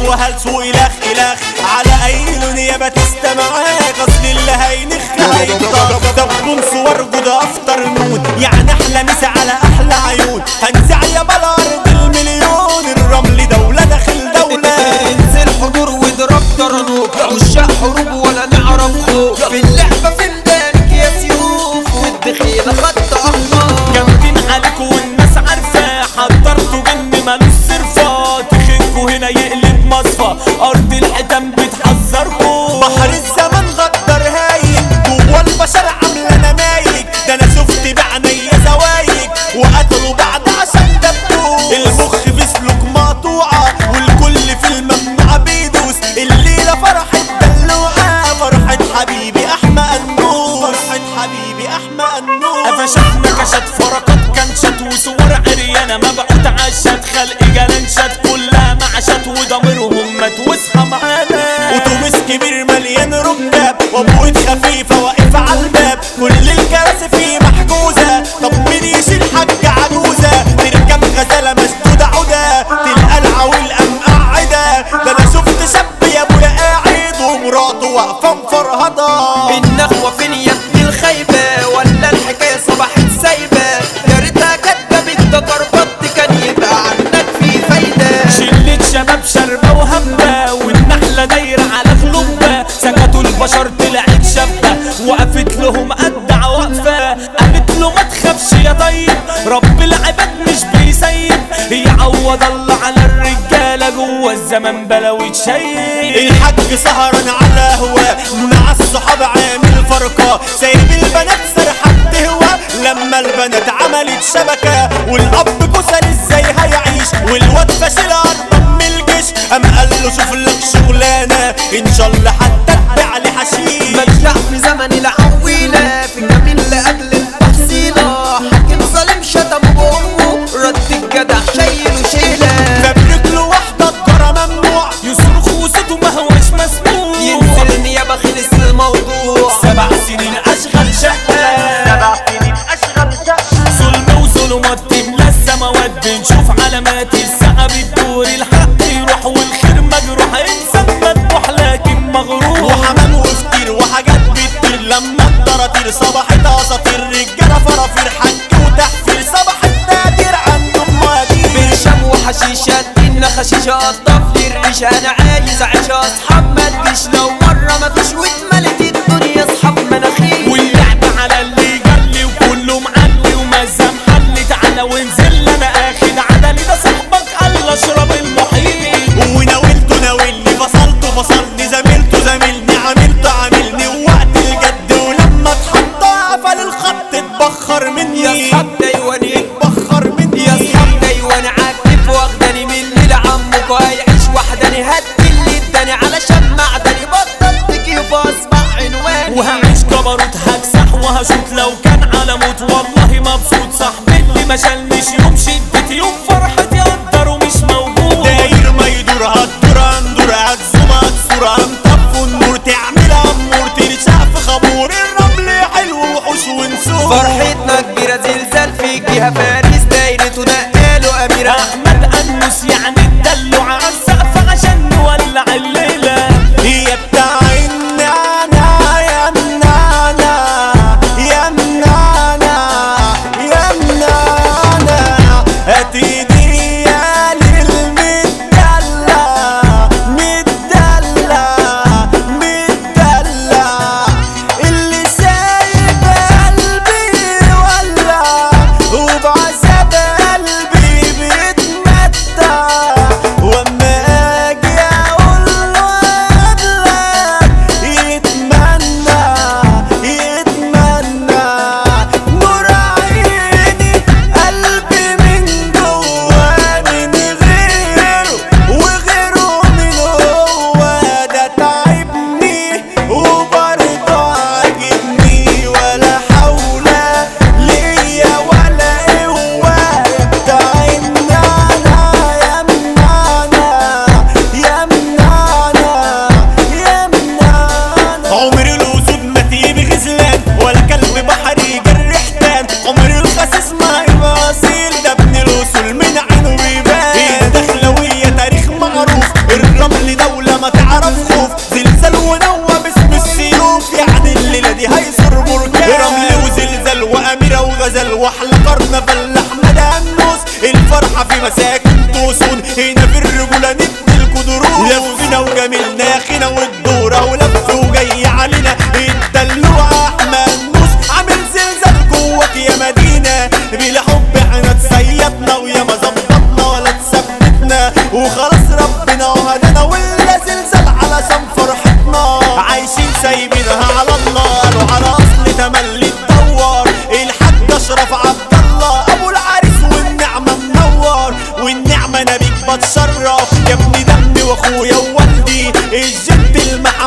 وهلس وإلخ إلخ على أي لون يابا تستمعك أصل اللي هينخ هيكتر دبون صور جود أفطر نون يعني أحلى مسا على أحلى عيون هنزع يابا الأرض المليون الرمل دولة داخل دولة انزل حضور واضرب طرنوك عشاق حروب ولا نعرف خوف في اللعبة في ميدانك يا سيوف والدخيلة خط أحمر جامدين عليكوا والناس عارفة حضرتوا جن مالوش صرفة تخينكوا هنا يقلب مصفى أرض الحيتان بتحذركوا بحر الزمن غدر هايل جوا البشر عاملة نمايك ده أنا شفت بعينيا زوايك وقتلوا بعض عشان دبوس المخ في سلوك مقطوعة والكل في الممنوع بيدوس الليلة فرحة دلوعة فرحة حبيبي أحمى النور فرحة حبيبي أحمى النور قفشتنا كشت فرقات كنشت وصور عريانة مبعوت عشت خلق جلنشت كلها معشت وضميرهم مات واصحى معانا وتومس كبير مليان ركاب وابوت خفيفة واقف على الباب كل الكراسي فيه محجوزة طب مين يشيل حاجة عجوزة تركب غزالة مسدودة عودة تلقى العويل قام قاعدة ده انا شفت شاب يا ابويا قاعد ومراته واقفة مفرهضة النخوة فين يا ابني الخيبة ولا الحكاية صباحت سايبة يا ريتها كدبت ده كربط كان يبقى عنك في فايدة شلة شباب شربة وهبة والنحلة دايرة على خلوبة سكتوا البشر طلعت شابة وقفت لهم أجدع وقفة قالت له ما تخافش يا طيب رب العباد مش بيسيب يعوض الله على الرجالة جوا الزمن بلاوي تشيب الحاج سهران على هوا مع الصحاب عامل فرقة سايب البنات سرحة تهوى لما البنات عملت شبكة والأب كسل ازاي هيعيش والواد فاشل أرض الجيش قام قال له شوف لك شغلانة إن شاء الله حتى تبيع لي حشيش مجدع في زمن العويلة في جميل لأجل التحصيلة حاكم ظالم شتم بأمه رد الجدع شايل وشيلة فبرك له واحدة الجرى ممنوع يصرخ وصوته ما هوش مسموع ينزل النيابة خلص الموضوع 7 سنين أشغل شقة 7 سنين أشغل شقة ظلم وظلمات تملى السماوات بنشوف علامات الساعة بتدور الحق يروح والخير مجروح إنسان مذبوح لكن مغرور وحمام وفطير وحاجات بتطير لما الطراطير صبحت أساطير رجالة فرافير حج وتحفير صبحت نادر عندهم مقادير برشام وحشيشة إن خشيشة قطف لي الريشة أنا عايز أعيش أصحاب ما تجيش لو مرة مفيش واتملت الدنيا أصحاب مناخير واللعب على اللي جلي وكله معلي ومزة محلي تعالى وانزل أنا آخد عدلي ده صاحبك قال أشرب المحيط وناولته ناولني فصلته فصلني زميلته زميلني عملته عاملني ووقت الجد ولما اتحط قفل الخط اتبخر مني يا صحاب دايواني اتبخر مني يا صحاب دايواني عاكف واخداني مني لعمك وهيعيش وحداني هد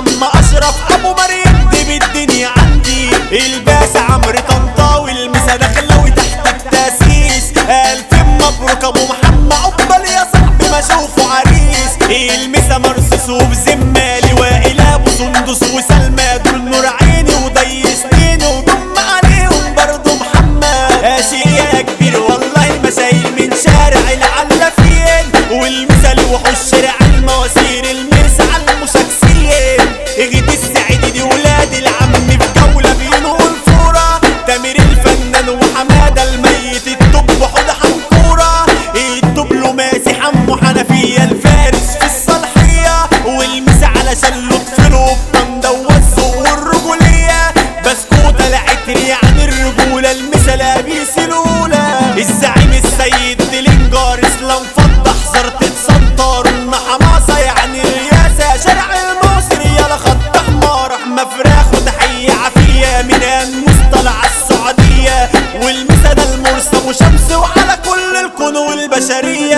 محمد اشرف ابو مريم دي بالدنيا عندي. الباشا عمرو طنطاوي المسا داخله وتحت التاسيس. الف مبروك ابو محمد عقبال يا صاحبي ما اشوفه عريس. المسا مرسوس وبزمالي وائل ابو سندس وسلمى دول نور عيني وضي سنيني وضم عليهم برضه محمد. اشياء كبير والله مسايل من شارع العلافين. والمثل وحوش شارع المواسير المرسى على المشاكسين. غيت السعيد دي ولاد العم في جولة بينه والفورة. تامر الفنان وحمادة الميت الدب حوض حنكورة. الدب له ماسي حمو حنفية الفارس في الصالحية. والمسا على شلوت في الوطن والذوق والرجولية. بسكوتة العطر يعني الرجولة المسا لابيس الأولى. الزعيم السيد دلنجار اسلام فضة حذر تتسنطر. حماسة يعني الرياسة شارع المصري يلا خط احمر. احمى فراخ وتحية عافية من المصطلع السعودية. والمسا ده المرسى وشمس وعلى كل الكون والبشرية.